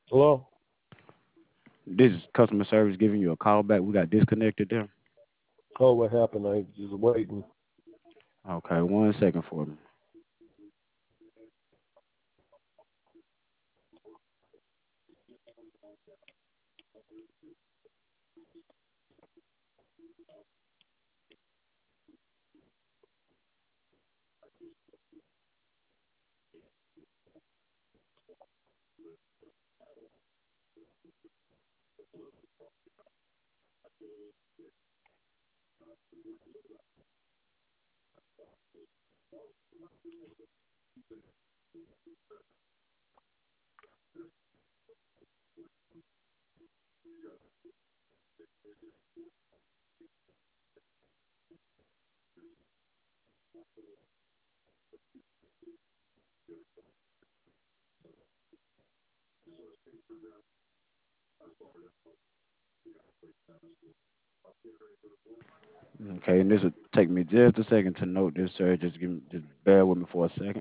Hello? This is customer service giving you a call back. We got disconnected there. Oh, what happened? I just waiting. Okay, 1 second for me. Okay, and this will take me just a second to note this, sir. Just bear with me for a second.